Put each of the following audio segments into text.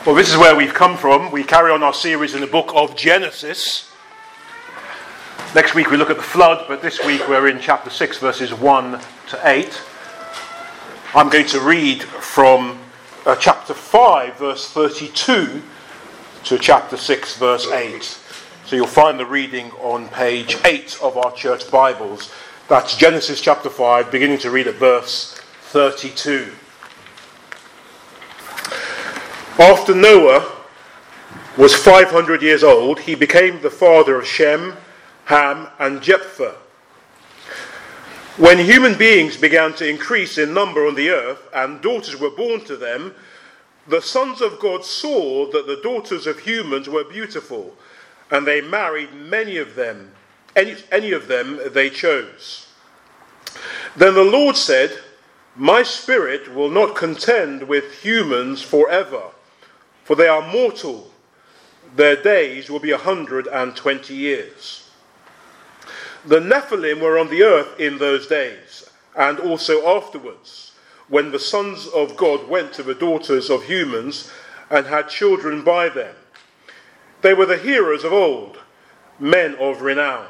Well, this is where we've come from. We carry on our series in the book of Genesis. Next week we look at the flood, but this week we're in chapter 6, verses 1 to 8. I'm going to read from chapter 5, verse 32 to chapter 6, verse 8. So you'll find the reading on page 8 of our church Bibles. That's Genesis chapter 5, beginning to read at verse 32. After Noah was 500 years old, he became the father of Shem, Ham, and Japheth. When human beings began to increase in number on the earth, and daughters were born to them, the sons of God saw that the daughters of humans were beautiful, and they married many of them, any of them they chose. Then the Lord said, "My spirit will not contend with humans forever, for they are mortal. Their days will be 120 years. The Nephilim were on the earth in those days, and also afterwards, when the sons of God went to the daughters of humans and had children by them. They were the heroes of old, men of renown.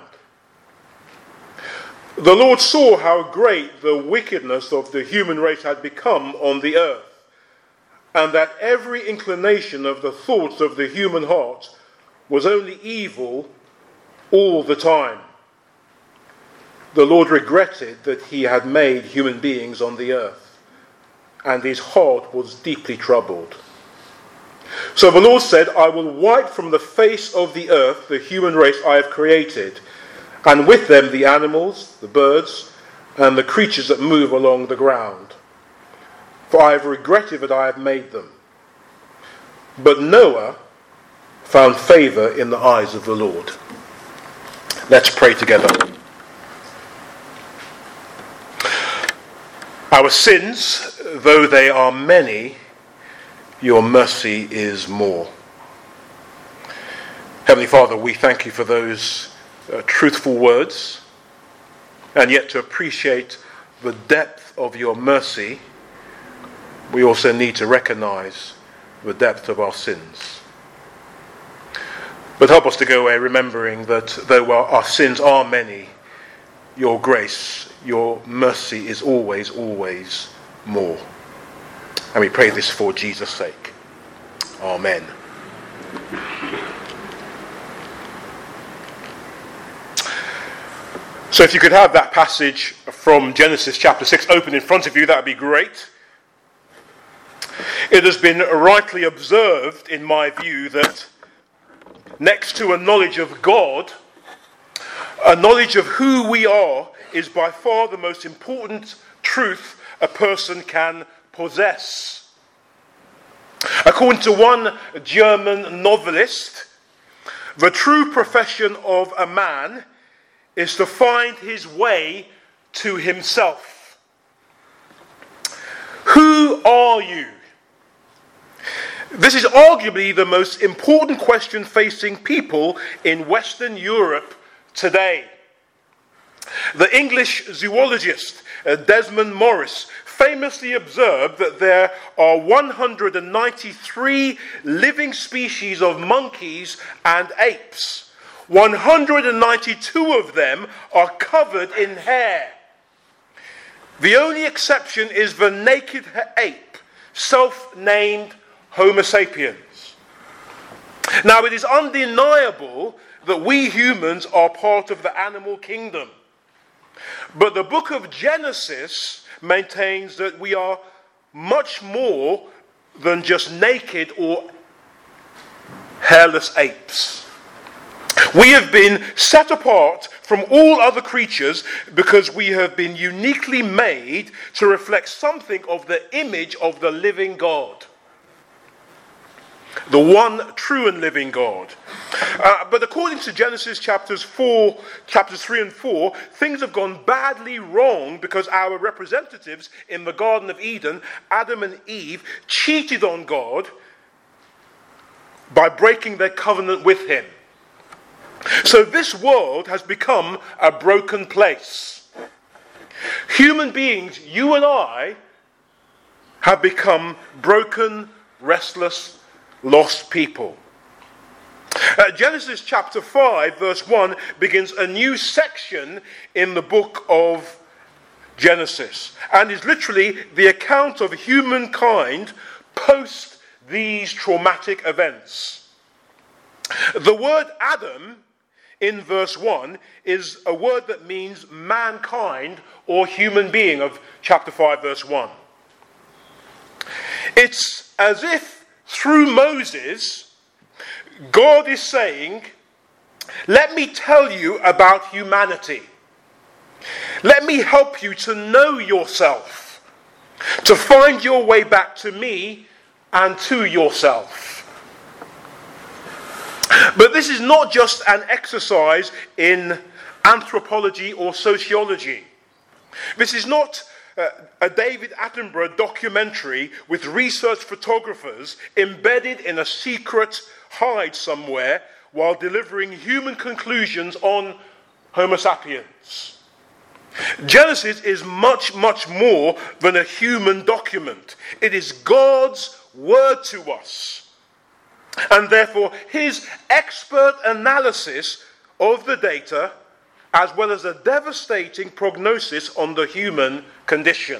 The Lord saw how great the wickedness of the human race had become on the earth, and that every inclination of the thoughts of the human heart was only evil all the time. The Lord regretted that he had made human beings on the earth, and his heart was deeply troubled. So the Lord said, I will wipe from the face of the earth the human race I have created, and with them the animals, the birds, and the creatures that move along the ground. For I have regretted that I have made them. But Noah found favor in the eyes of the Lord." Let's pray together. Our sins, though they are many, your mercy is more. Heavenly Father, we thank you for those truthful words, and yet to appreciate the depth of your mercy, we also need to recognize the depth of our sins. But help us to go away remembering that though our sins are many, your grace, your mercy is always, always more. And we pray this for Jesus' sake. Amen. So if you could have that passage from Genesis chapter 6 open in front of you, that would be great. It has been rightly observed, in my view, that next to a knowledge of God, a knowledge of who we are is by far the most important truth a person can possess. According to one German novelist, the true profession of a man is to find his way to himself. Who are you? This is arguably the most important question facing people in Western Europe today. The English zoologist Desmond Morris famously observed that there are 193 living species of monkeys and apes. 192 of them are covered in hair. The only exception is the naked ape, self-named Homo sapiens. Now, it is undeniable that we humans are part of the animal kingdom. But the book of Genesis maintains that we are much more than just naked or hairless apes. We have been set apart from all other creatures because we have been uniquely made to reflect something of the image of the living God. The one true and living God. But according to Genesis chapters 3 and 4, things have gone badly wrong because our representatives in the Garden of Eden, Adam and Eve, cheated on God by breaking their covenant with him. So this world has become a broken place. Human beings, you and I, have become broken, restless, lost people. Genesis chapter 5 verse 1 begins a new section in the book of Genesis, and is literally the account of humankind post these traumatic events. The word Adam in verse 1 is a word that means mankind or human being of chapter 5 verse 1. It's as if through Moses God is saying, let me tell you about humanity. Let me help you to know yourself, to find your way back to me and to yourself. But this is not just an exercise in anthropology or sociology. This is not a David Attenborough documentary with research photographers embedded in a secret hide somewhere while delivering human conclusions on Homo sapiens. Genesis is much, much more than a human document. It is God's word to us. And therefore, his expert analysis of the data, as well as a devastating prognosis on the human condition.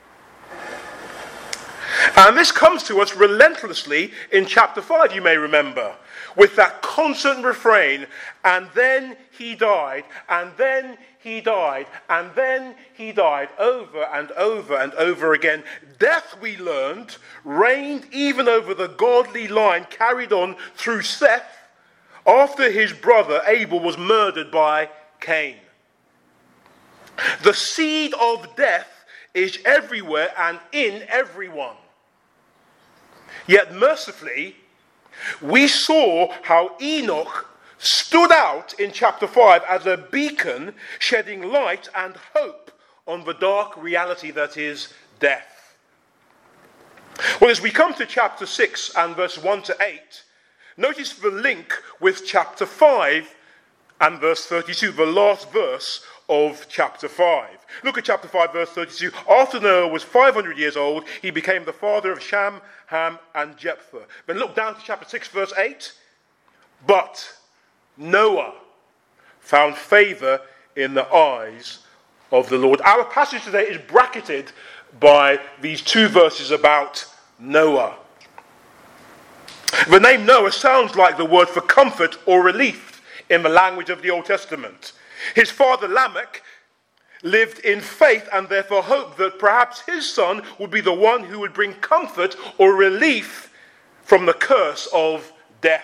And this comes to us relentlessly in chapter 5, you may remember, with that constant refrain, and then he died, and then he died, and then he died, over and over and over again. Death, we learned, reigned even over the godly line carried on through Seth after his brother Abel was murdered by Cain. The seed of death is everywhere and in everyone. Yet mercifully, we saw how Enoch stood out in chapter 5 as a beacon shedding light and hope on the dark reality that is death. Well, as we come to chapter 6 and verse 1 to 8, notice the link with chapter 5 and verse 32, the last verse of chapter 5. Look at chapter 5, verse 32. After Noah was 500 years old, he became the father of Shem, Ham, and Japheth. Then look down to chapter 6, verse 8. But Noah found favor in the eyes of the Lord. Our passage today is bracketed by these two verses about Noah. The name Noah sounds like the word for comfort or relief in the language of the Old Testament. His father Lamech lived in faith and therefore hoped that perhaps his son would be the one who would bring comfort or relief from the curse of death.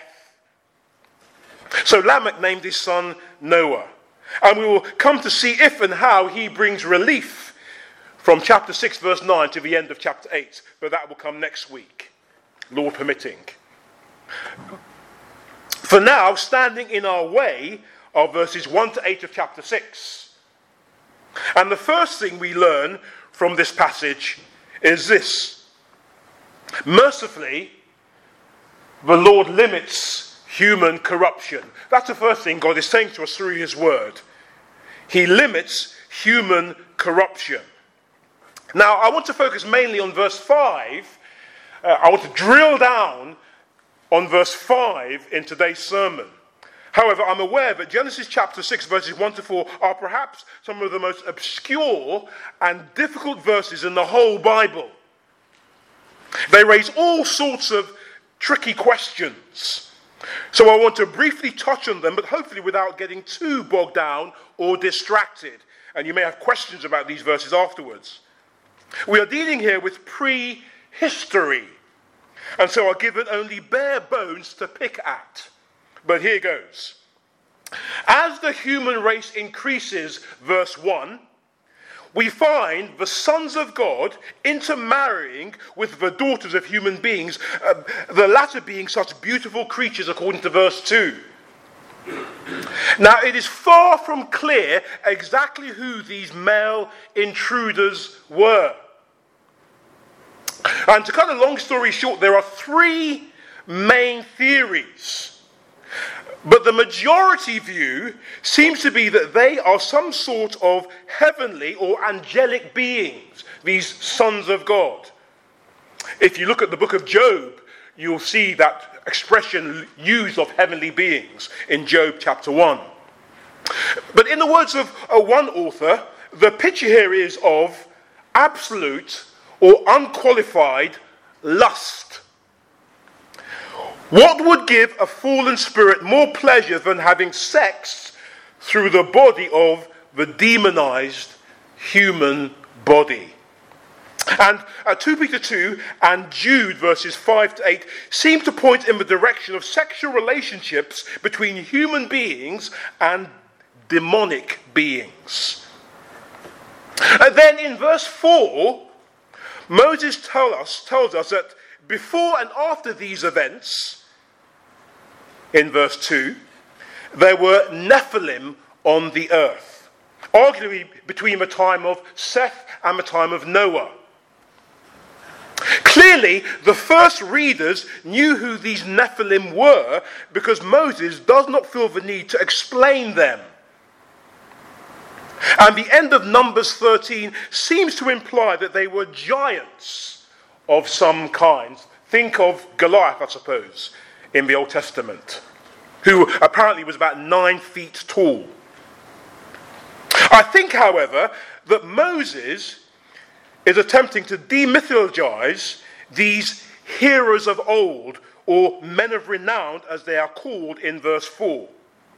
So Lamech named his son Noah. And we will come to see if and how he brings relief from chapter 6 verse 9 to the end of chapter 8. But that will come next week, Lord permitting. For now, standing in our way are verses 1 to 8 of chapter 6. And the first thing we learn from this passage is this. Mercifully, the Lord limits human corruption. That's the first thing God is saying to us through his word. He limits human corruption. Now, I want to focus mainly on verse 5. I want to drill down on verse 5 in today's sermon. However, I'm aware that Genesis chapter 6 verses 1 to 4 are perhaps some of the most obscure and difficult verses in the whole Bible. They raise all sorts of tricky questions. So I want to briefly touch on them, but hopefully without getting too bogged down or distracted. And you may have questions about these verses afterwards. We are dealing here with prehistory. And so are given only bare bones to pick at. But here goes. As the human race increases, verse 1, we find the sons of God intermarrying with the daughters of human beings, the latter being such beautiful creatures according to verse 2. Now, it is far from clear exactly who these male intruders were. And to cut a long story short, there are three main theories. But the majority view seems to be that they are some sort of heavenly or angelic beings, these sons of God. If you look at the book of Job, you'll see that expression used of heavenly beings in Job chapter 1. But in the words of one author, the picture here is of absolute or unqualified lust. What would give a fallen spirit more pleasure than having sex through the body of the demonized human body? And 2 Peter 2 and Jude verses 5 to 8 seem to point in the direction of sexual relationships between human beings and demonic beings. And then in verse 4, Moses tells us that before and after these events, in verse 2, there were Nephilim on the earth, arguably between the time of Seth and the time of Noah. Clearly, the first readers knew who these Nephilim were because Moses does not feel the need to explain them. And the end of Numbers 13 seems to imply that they were giants of some kind. Think of Goliath, I suppose, in the Old Testament, who apparently was about 9 feet tall. I think, however, that Moses is attempting to demythologize these heroes of old, or men of renown, as they are called in verse 4.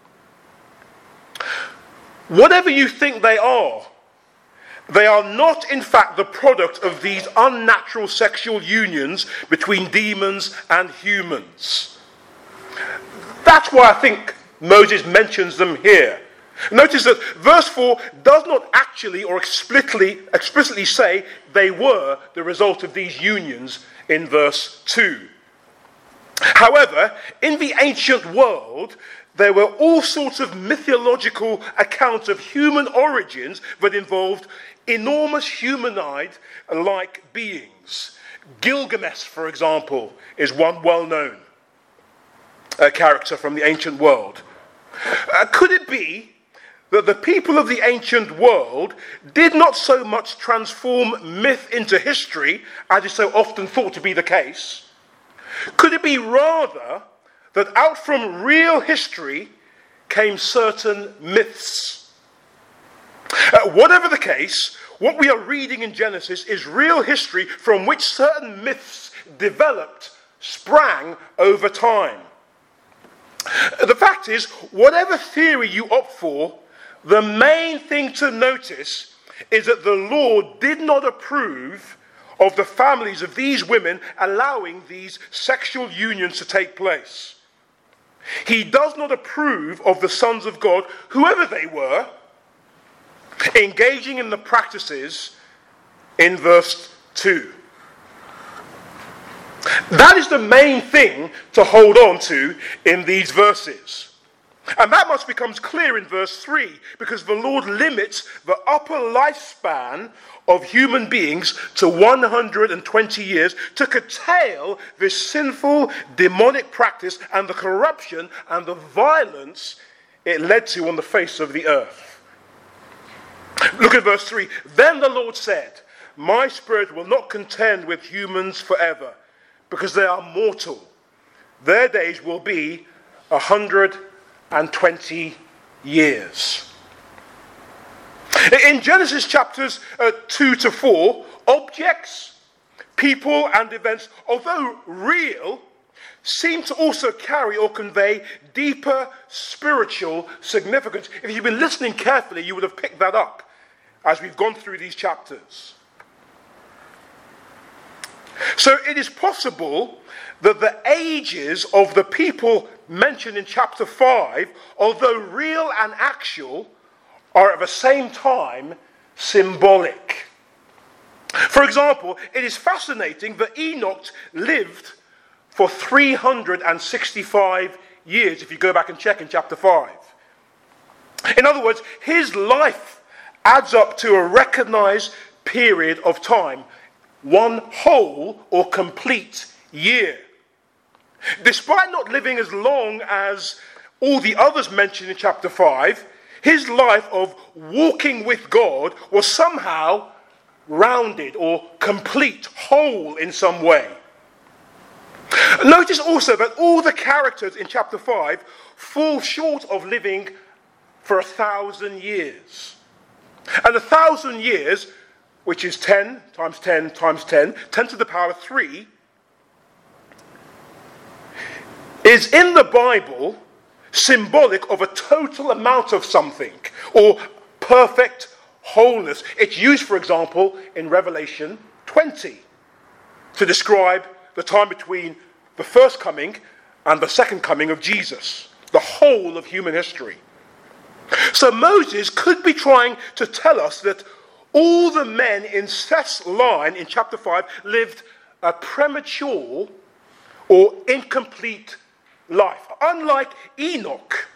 Whatever you think they are not in fact the product of these unnatural sexual unions between demons and humans. That's why I think Moses mentions them here. Notice that verse 4 does not actually or explicitly say they were the result of these unions in verse 2. However, in the ancient world, there were all sorts of mythological accounts of human origins that involved enormous humanoid-like beings. Gilgamesh, for example, is one well-known character from the ancient world. Could it be that the people of the ancient world did not so much transform myth into history, as is so often thought to be the case? Could it be rather that out from real history came certain myths? Whatever the case, what we are reading in Genesis is real history from which certain myths developed, sprang over time. The fact is, whatever theory you opt for, the main thing to notice is that the Lord did not approve of the families of these women allowing these sexual unions to take place. He does not approve of the sons of God, whoever they were, engaging in the practices in verse 2. That is the main thing to hold on to in these verses. And that much becomes clear in verse 3, because the Lord limits the upper lifespan of human beings to 120 years to curtail this sinful, demonic practice and the corruption and the violence it led to on the face of the earth. Look at verse 3. Then the Lord said, "My spirit will not contend with humans forever, because they are mortal. Their days will be 120 years." In Genesis chapters 2 to 4, objects, people, and events, although real, seem to also carry or convey deeper spiritual significance. If you've been listening carefully, you would have picked that up as we've gone through these chapters. So it is possible that the ages of the people mentioned in chapter 5, although real and actual, are at the same time symbolic. For example, it is fascinating that Enoch lived for 365 years, if you go back and check in chapter 5. In other words, his life adds up to a recognized period of time, one whole or complete year. Despite not living as long as all the others mentioned in chapter 5, his life of walking with God was somehow rounded or complete, whole in some way. Notice also that all the characters in chapter 5 fall short of living for 1,000 years. And 1,000 years, which is 10 times 10 times 10, 10 to the power 3, is in the Bible symbolic of a total amount of something, or perfect wholeness. It's used, for example, in Revelation 20 to describe the time between the first coming and the second coming of Jesus, the whole of human history. So Moses could be trying to tell us that all the men in Seth's line in chapter 5 lived a premature or incomplete life, unlike Enoch,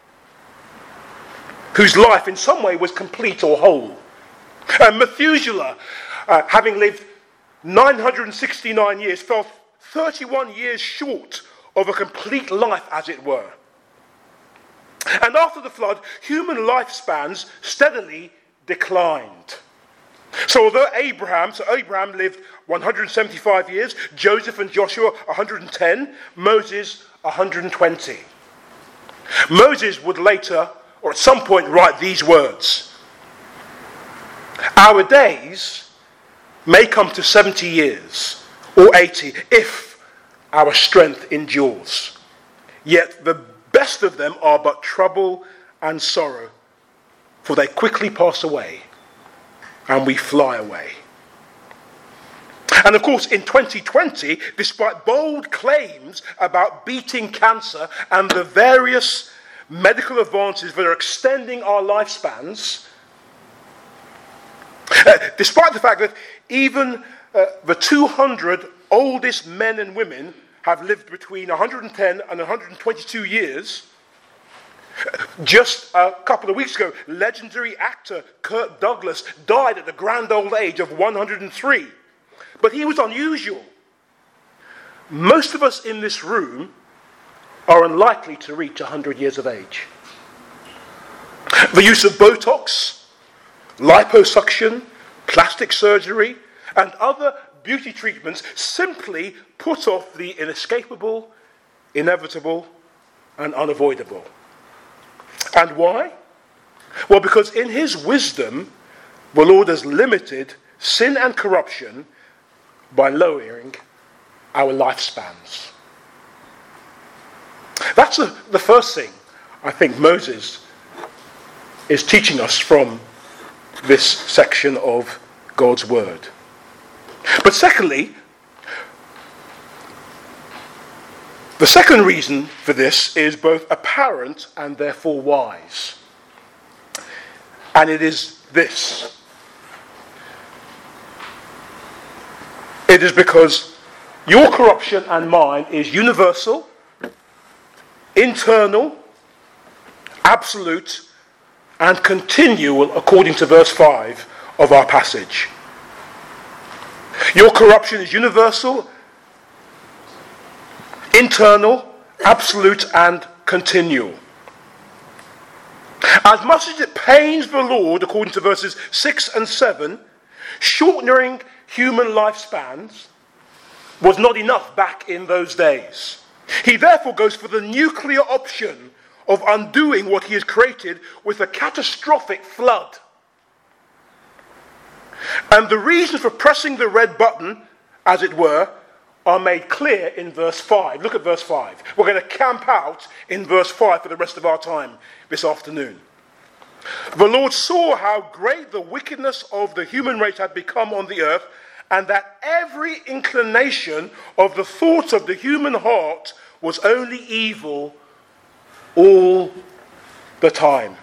whose life in some way was complete or whole. And Methuselah, having lived 969 years, fell 31 years short of a complete life, as it were. And after the flood, human lifespans steadily declined. So although Abraham lived 175 years, Joseph and Joshua 110, Moses 120. Moses would later, or at some point, write these words: "Our days may come to 70 years or 80 if our strength endures. Yet the best of them are but trouble and sorrow, for they quickly pass away and we fly away." And of course, in 2020, despite bold claims about beating cancer and the various medical advances that are extending our lifespans, despite the fact that even the 200 oldest men and women have lived between 110 and 122 years, just a couple of weeks ago, legendary actor Kirk Douglas died at the grand old age of 103. But he was unusual. Most of us in this room are unlikely to reach 100 years of age. The use of Botox, liposuction, plastic surgery, and other beauty treatments simply put off the inescapable, inevitable, and unavoidable. And why? Well, because in his wisdom, the Lord has limited sin and corruption by lowering our lifespans. That's the first thing I think Moses is teaching us from this section of God's Word. But secondly, the second reason for this is both apparent and therefore wise. And it is this. It is because your corruption and mine is universal, internal, absolute, and continual, according to verse 5 of our passage. Your corruption is universal, internal, absolute, and continual. As much as it pains the Lord, according to verses 6 and 7, shortening human lifespans was not enough back in those days. He therefore goes for the nuclear option of undoing what he has created with a catastrophic flood. And the reasons for pressing the red button, as it were, are made clear in verse 5. Look at verse 5. We're going to camp out in verse 5 for the rest of our time this afternoon. The Lord saw how great the wickedness of the human race had become on the earth, and that every inclination of the thoughts of the human heart was only evil all the time.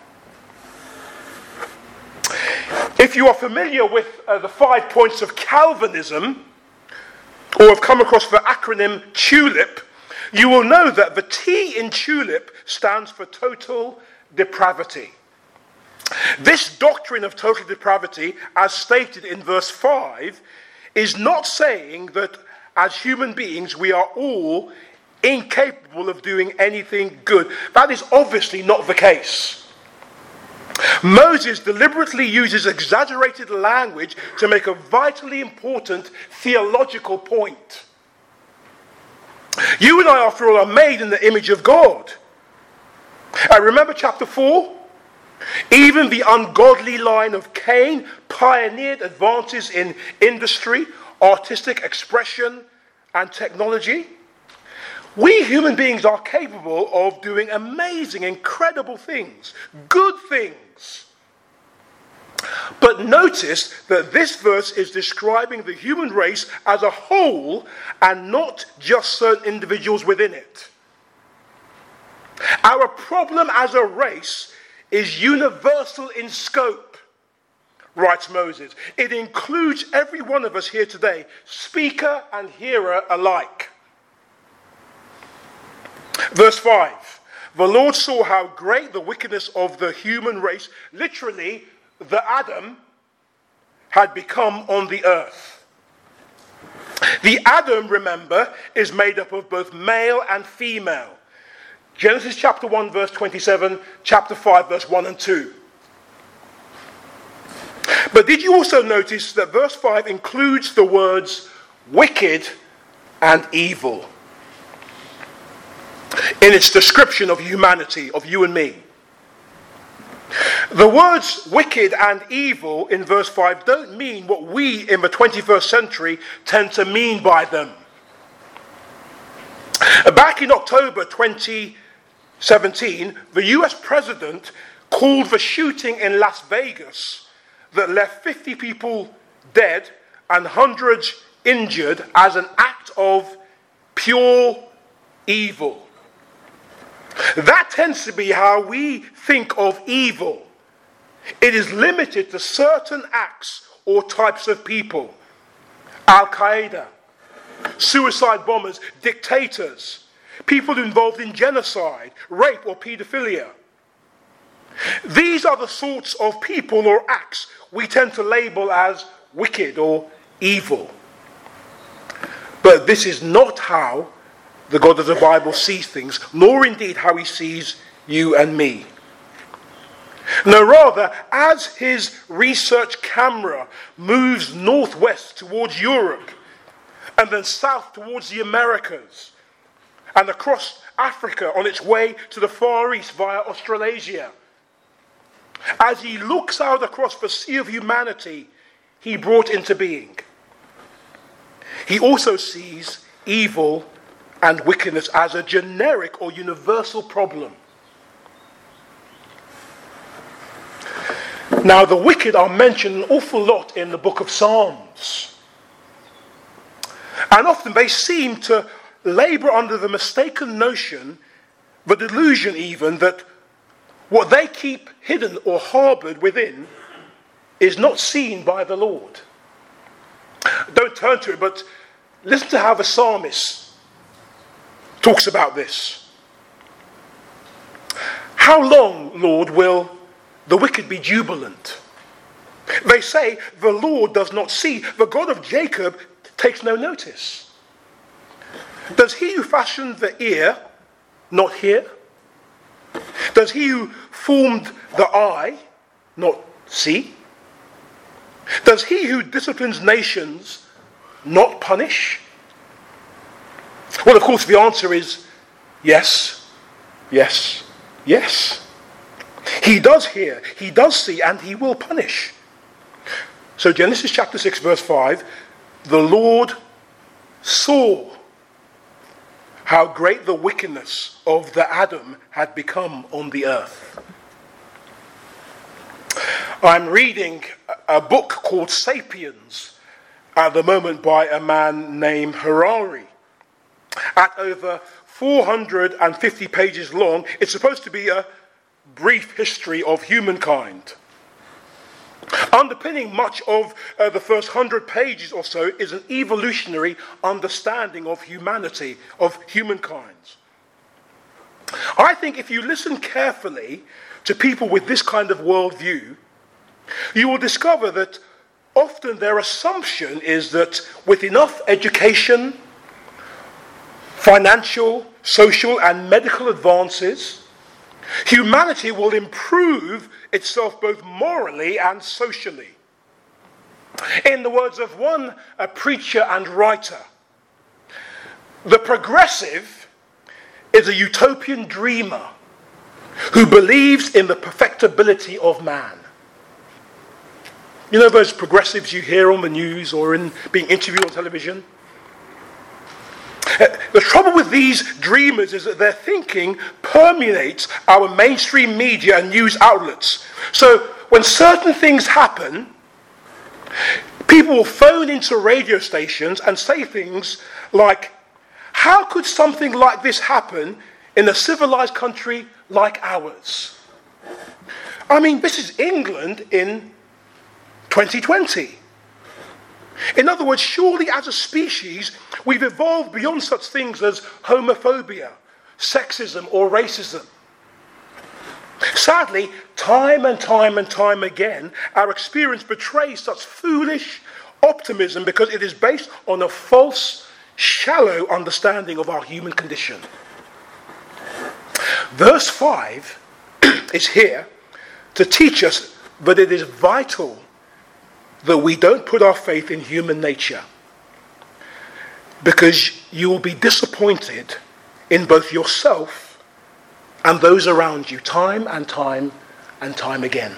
If you are familiar with the 5 points of Calvinism, or have come across the acronym TULIP, you will know that the T in TULIP stands for total depravity. This doctrine of total depravity, as stated in verse 5, is not saying that as human beings we are all incapable of doing anything good. That is obviously not the case. Moses deliberately uses exaggerated language to make a vitally important theological point. You and I, after all, are made in the image of God. Remember chapter 4? Even the ungodly line of Cain pioneered advances in industry, artistic expression, and technology. We human beings are capable of doing amazing, incredible things, good things. But notice that this verse is describing the human race as a whole and not just certain individuals within it. Our problem as a race is universal in scope, writes Moses. It includes every one of us here today, speaker and hearer alike. Verse 5, the Lord saw how great the wickedness of the human race, literally the Adam, had become on the earth. The Adam, remember, is made up of both male and female. Genesis chapter 1 verse 27, chapter 5 verse 1 and 2. But did you also notice that verse 5 includes the words wicked and evil in its description of humanity, of you and me? The words wicked and evil in verse 5 don't mean what we in the 21st century tend to mean by them. Back in October 2017, the US president called the shooting in Las Vegas that left 50 people dead and hundreds injured as an act of pure evil. That tends to be how we think of evil. It is limited to certain acts or types of people. Al-Qaeda, suicide bombers, dictators, people involved in genocide, rape or paedophilia. These are the sorts of people or acts we tend to label as wicked or evil. But this is not how the God of the Bible sees things, nor indeed how he sees you and me. No, rather, as his research camera moves northwest towards Europe, and then south towards the Americas, and across Africa on its way to the Far East via Australasia, as he looks out across the sea of humanity he brought into being, he also sees evil and wickedness as a generic or universal problem. Now, the wicked are mentioned an awful lot in the book of Psalms. And often they seem to labor under the mistaken notion, the delusion even, that what they keep hidden or harbored within is not seen by the Lord. Don't turn to it, but listen to how the psalmist talks about this. How long, Lord, will the wicked be jubilant? They say, the Lord does not see. The God of Jacob takes no notice. Does he who fashioned the ear not hear? Does he who formed the eye not see? Does he who disciplines nations not punish? Well, of course, the answer is yes, yes, yes. He does hear, he does see, and he will punish. So Genesis chapter 6 verse 5, the Lord saw how great the wickedness of the Adam had become on the earth. I'm reading a book called Sapiens at the moment by a man named Harari. At over 450 pages long, it's supposed to be a brief history of humankind. Underpinning much of the first 100 pages or so is an evolutionary understanding of humanity, of humankind. I think if you listen carefully to people with this kind of worldview, you will discover that often their assumption is that with enough education, financial, social, and medical advances, humanity will improve itself both morally and socially. In the words of one preacher and writer, The progressive is a utopian dreamer who believes in the perfectibility of man. You know those progressives you hear on the news or being interviewed on television? The trouble with these dreamers is that their thinking permeates our mainstream media and news outlets. So when certain things happen, people will phone into radio stations and say things like, how could something like this happen in a civilized country like ours? I mean, this is England in 2020. In other words, surely as a species, we've evolved beyond such things as homophobia, sexism, or racism. Sadly, time and time again, our experience betrays such foolish optimism because it is based on a false, shallow understanding of our human condition. Verse 5 is here to teach us that it is vital that we don't put our faith in human nature, because you will be disappointed in both yourself and those around you time and time again.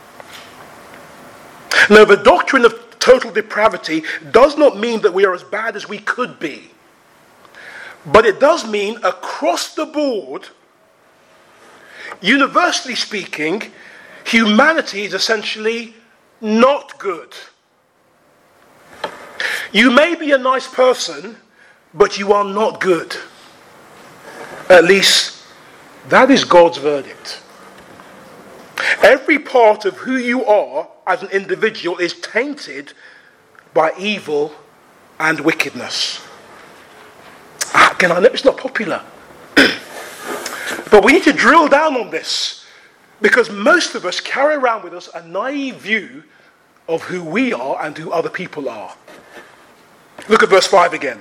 Now, the doctrine of total depravity does not mean that we are as bad as we could be, but it does mean across the board, universally speaking, humanity is essentially not good. You may be a nice person, but you are not good. At least, that is God's verdict. Every part of who you are as an individual is tainted by evil and wickedness. Again, I know it's not popular, but we need to drill down on this, because most of us carry around with us a naive view of who we are and who other people are. Look at verse 5 again.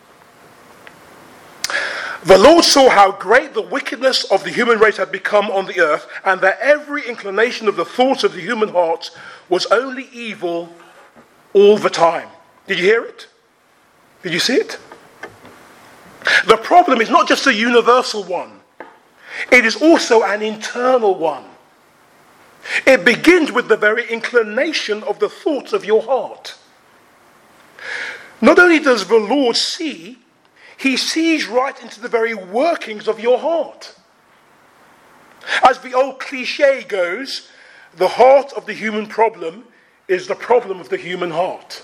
The Lord saw how great the wickedness of the human race had become on the earth, and that every inclination of the thoughts of the human heart was only evil all the time. Did you hear it? Did you see it? The problem is not just a universal one. It is also an internal one. It begins with the very inclination of the thoughts of your heart. Not only does the Lord see, he sees right into the very workings of your heart. As the old cliche goes, the heart of the human problem is the problem of the human heart.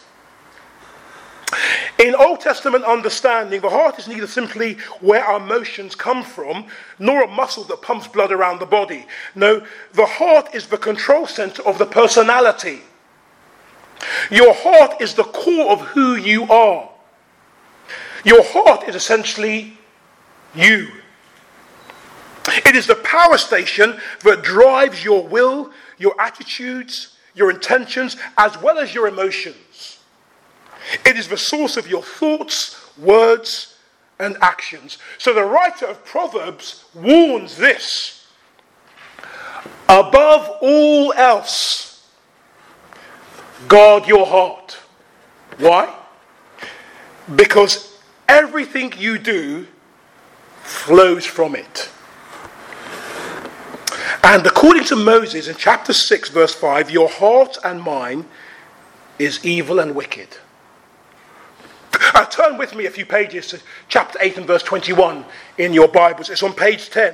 In Old Testament understanding, the heart is neither simply where our emotions come from, nor a muscle that pumps blood around the body. No, the heart is the control center of the personality. Your heart is the core of who you are. Your heart is essentially you. It is the power station that drives your will, your attitudes, your intentions, as well as your emotions. It is the source of your thoughts, words, and actions. So the writer of Proverbs warns this. Above all else, guard your heart. Why? Because everything you do flows from it. And according to Moses in chapter 6, verse 5, your heart and mine is evil and wicked. Turn with me a few pages to chapter 8 and verse 21 in your Bibles. It's on page 10.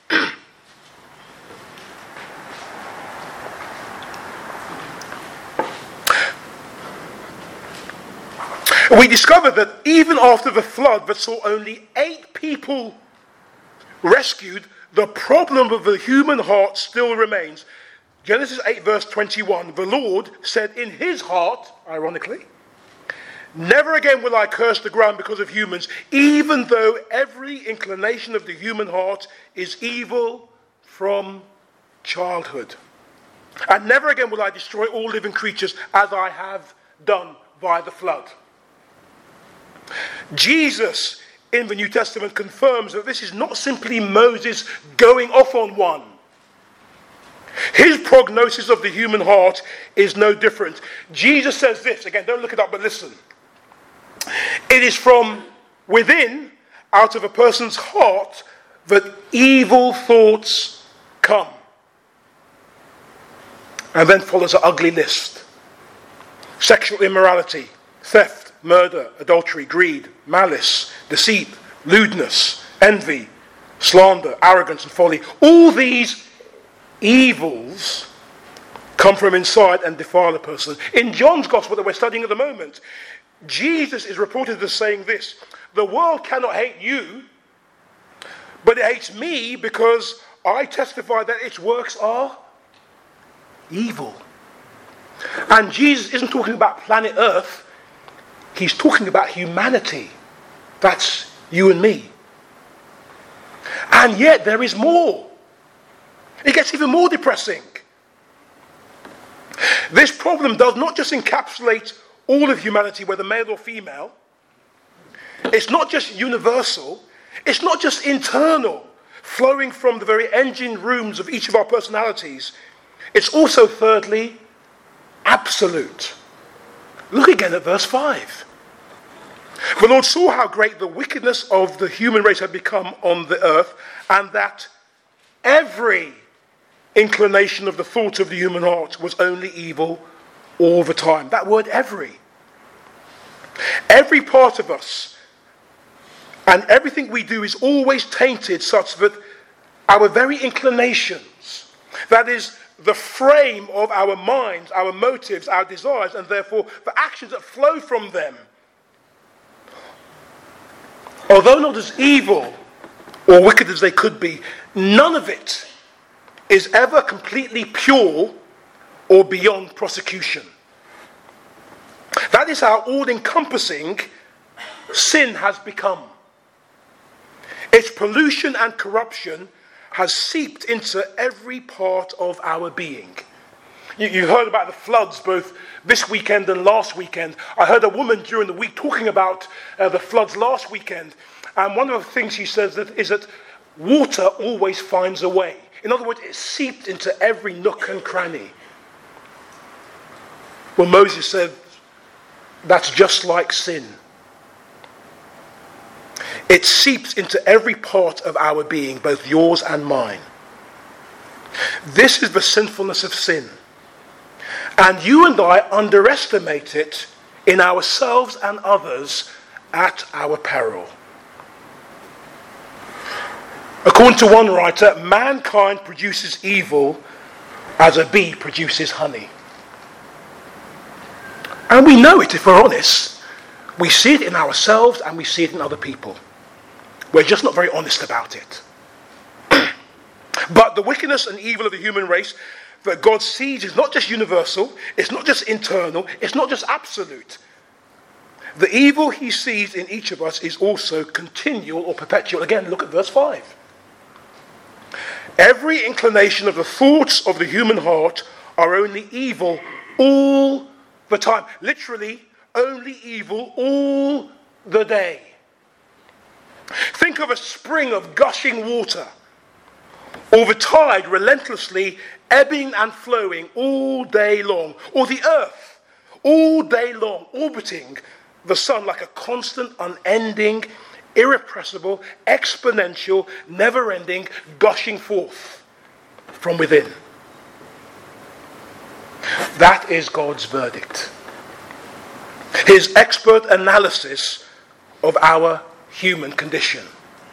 We discover that even after the flood that saw only 8 people rescued, the problem of the human heart still remains. Genesis 8 verse 21, the Lord said in his heart, ironically, never again will I curse the ground because of humans, even though every inclination of the human heart is evil from childhood. And never again will I destroy all living creatures as I have done by the flood. Jesus in the New Testament confirms that this is not simply Moses going off on one. His prognosis of the human heart is no different. Jesus says this, again, don't look it up, but listen. It is from within out of a person's heart that evil thoughts come. And then follows an ugly list. Sexual immorality, theft, murder, adultery, greed, malice, deceit, lewdness, envy, slander, arrogance, and folly. All these evils come from inside and defile a person. In John's Gospel that we're studying at the moment, Jesus is reported as saying this: the world cannot hate you, but it hates me because I testify that its works are evil. And Jesus isn't talking about planet Earth. He's talking about humanity. That's you and me. And yet there is more. It gets even more depressing. This problem does not just encapsulate all of humanity, whether male or female. It's not just universal. It's not just internal, flowing from the very engine rooms of each of our personalities. It's also, thirdly, absolute. Look again at verse 5. The Lord saw how great the wickedness of the human race had become on the earth, and that every inclination of the thoughts of the human heart was only evil all the time. That word every. Every part of us and everything we do is always tainted such that our very inclinations, that is, the frame of our minds, our motives, our desires, and therefore the actions that flow from them, although not as evil or wicked as they could be, none of it is ever completely pure or beyond prosecution. That is how all-encompassing sin has become. Its pollution and corruption has seeped into every part of our being. You heard about the floods both this weekend and last weekend. I heard a woman during the week talking about the floods last weekend. And one of the things she says is that water always finds a way. In other words, it seeped into every nook and cranny. Well, Moses said, that's just like sin. It seeps into every part of our being, both yours and mine. This is the sinfulness of sin. And you and I underestimate it in ourselves and others at our peril. According to one writer, mankind produces evil as a bee produces honey. And we know it, if we're honest. We see it in ourselves and we see it in other people. We're just not very honest about it. But the wickedness and evil of the human race that God sees is not just universal, it's not just internal, it's not just absolute. The evil he sees in each of us is also continual or perpetual. Again, look at verse 5. Every inclination of the thoughts of the human heart are only evil all the time. Literally, only evil all the day. Think of a spring of gushing water, or the tide relentlessly ebbing and flowing all day long, or the earth all day long orbiting the sun like a constant, unending, irrepressible, exponential, never-ending gushing forth from within. That is God's verdict. His expert analysis of our human condition.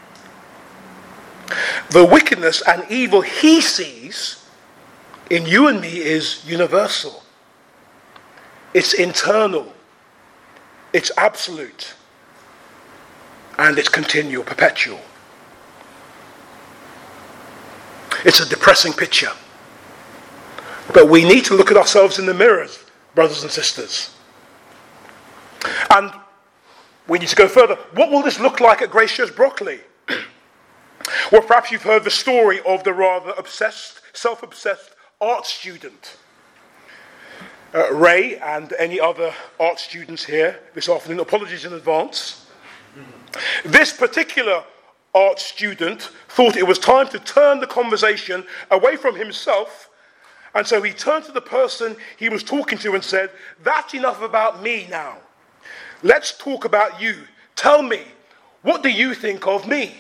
The wickedness and evil he sees in you and me is universal. It's internal. It's absolute. And it's continual, perpetual. It's a depressing picture. But we need to look at ourselves in the mirrors, brothers and sisters. And we need to go further. What will this look like at Grace Church Brockley? Well, perhaps you've heard the story of the rather self-obsessed art student. Ray and any other art students here this afternoon, apologies in advance. This particular art student thought it was time to turn the conversation away from himself, and so he turned to the person he was talking to and said, "That's enough about me now. Let's talk about you. Tell me, what do you think of me?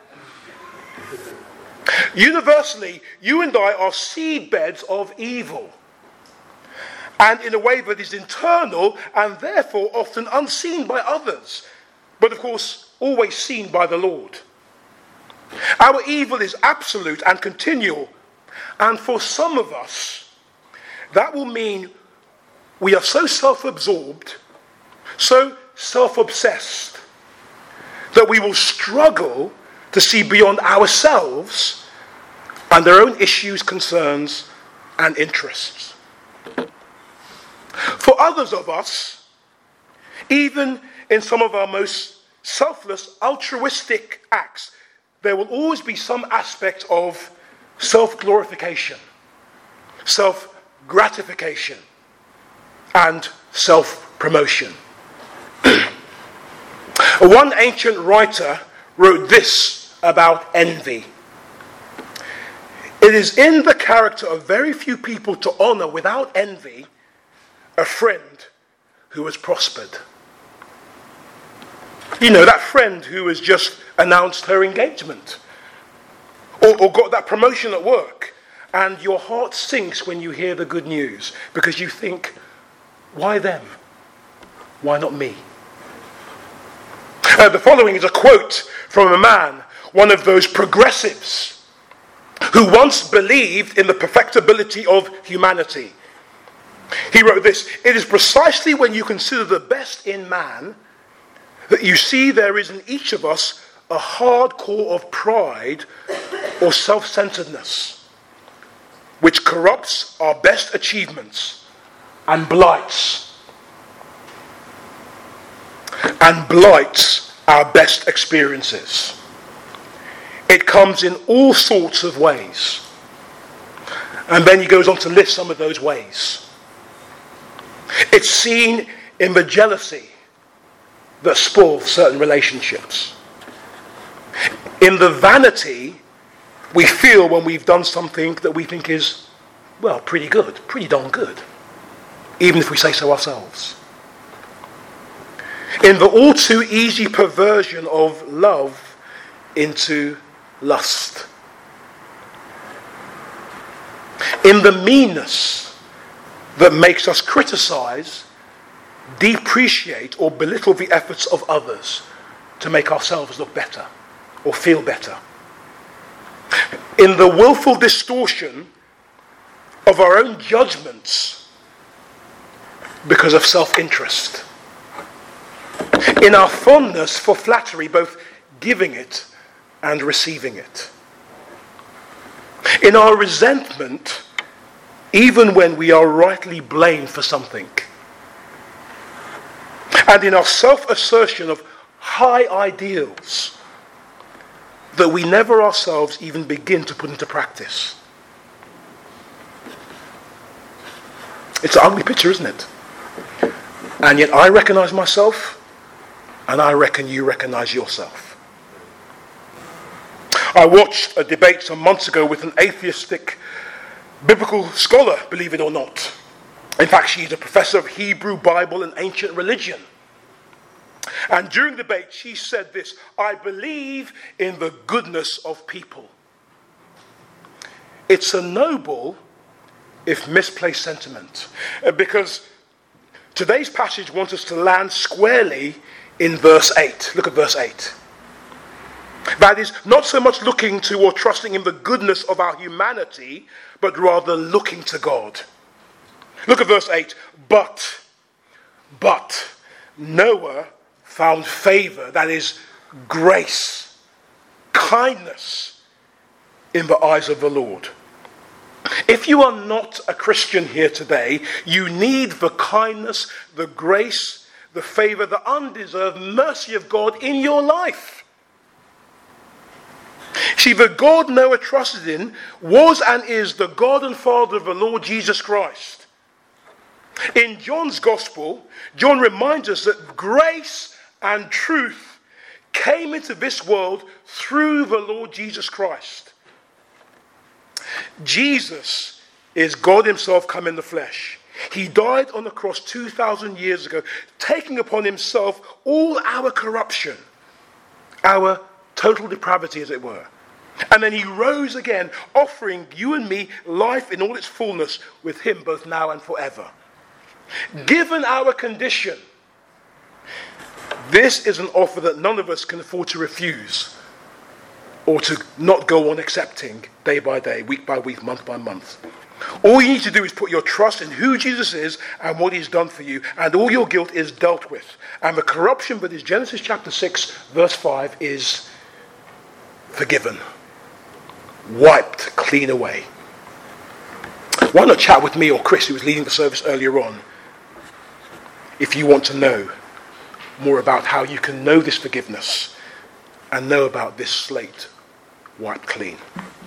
Universally, you and I are seedbeds of evil, and in a way that is internal and therefore often unseen by others, but of course always seen by the Lord. Our evil is absolute and continual, and for some of us, that will mean we are so self-absorbed, so self-obsessed, that we will struggle to see beyond ourselves and their own issues, concerns, and interests. For others of us, even in some of our most selfless, altruistic acts, there will always be some aspect of self-glorification, self-gratification, and self-promotion. One ancient writer wrote this about envy. It is in the character of very few people to honor without envy a friend who has prospered. You know, that friend who has just announced her engagement or got that promotion at work, and your heart sinks when you hear the good news because you think, why them? Why not me? The following is a quote from a man, one of those progressives, who once believed in the perfectibility of humanity. He wrote this: "It is precisely when you consider the best in man that you see there is in each of us a hard core of pride or self-centeredness, which corrupts our best achievements and blights our best experiences. It comes in all sorts of ways." And then he goes on to list some of those ways. It's seen in the jealousy that spoils certain relationships, in the vanity we feel when we've done something that we think is, well, pretty good, pretty darn good, even if we say so ourselves, in the all too easy perversion of love into lust, in the meanness that makes us criticize, depreciate, or belittle the efforts of others to make ourselves look better or feel better, in the willful distortion of our own judgments because of self-interest, in our fondness for flattery, both giving it and receiving it, in our resentment even when we are rightly blamed for something, and in our self-assertion of high ideals that we never ourselves even begin to put into practice. It's an ugly picture, isn't it? And yet I recognize myself, and I reckon you recognize yourself. I watched a debate some months ago with an atheistic biblical scholar, believe it or not. In fact, she's a professor of Hebrew, Bible, and ancient religion. And during the debate, she said this: "I believe in the goodness of people." It's a noble, if misplaced, sentiment. Because today's passage wants us to land squarely in verse 8. Look at verse 8. That is, not so much looking to or trusting in the goodness of our humanity, but rather looking to God. Look at verse 8. But Noah found favor, that is, grace, kindness in the eyes of the Lord. If you are not a Christian here today, you need the kindness, the grace, the favor, the undeserved mercy of God in your life. See, the God Noah trusted in was and is the God and Father of the Lord Jesus Christ. In John's Gospel, John reminds us that grace and truth came into this world through the Lord Jesus Christ. Jesus is God himself come in the flesh. He died on the cross 2,000 years ago, taking upon himself all our corruption our total depravity, as it were. And then he rose again, offering you and me life in all its fullness with him both now and forever. Given our condition, this is an offer that none of us can afford to refuse or to not go on accepting day by day, week by week, month by month. All you need to do is put your trust in who Jesus is and what he's done for you, and all your guilt is dealt with. And the corruption that is Genesis chapter 6, verse 5 is forgiven, wiped clean away. Why not chat with me or Chris, who was leading the service earlier on, if you want to know more about how you can know this forgiveness and know about this slate wiped clean.